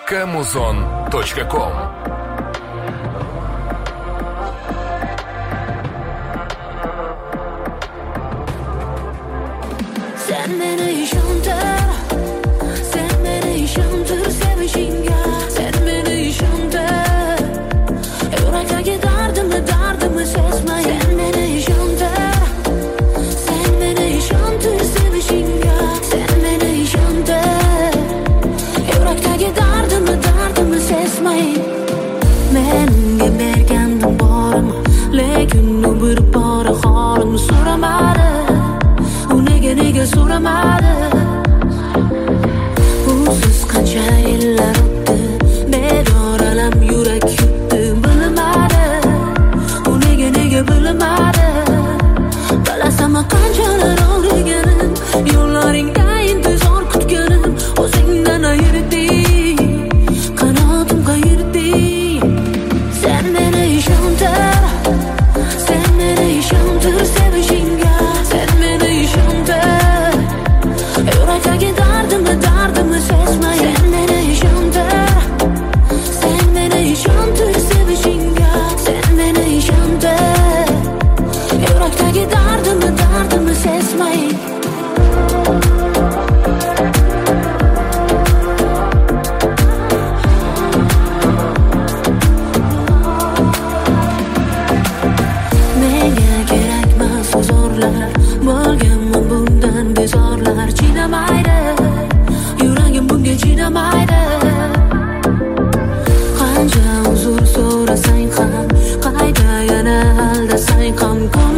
Kamuzon.com. Sen meni ishontir, sen meni ishontir sevishingga, sen meni ishontir. Yurakdagi dardimni sezmay, sen meni ishontir, sen meni ishontir sevishingga, sen meni ishontir. Yurakdagi dardimni sezmay. Menga bergandim borim, lekin u bir bora holimni so'ramadi. Nega so'ramadi? Usiz qancha yillar o'tdi, bedoralam yurak yutdi, bilmadi. U nega bilmadi? Bilasam qanchalar og'riganim, yo'llaringda intizor kutganim, o'zingdan ayırding, qanotim qayerding? Sen meni ishontir, sen meni ishontir sevishingga, sen meni ishontir. Yurakdagi dardimni sezmay, sen meni ishontir, sen meni ishontir sevishingga, sen meni ishontir. Yurakdagi dardimni sezmay. Menga kerakmas huzurlar, bo'lganman bundan bezorlar. Chinamaydi, yuragim bunga chinamaydi. Qancha uzr so'rasang ham, qayta yana aldasang ham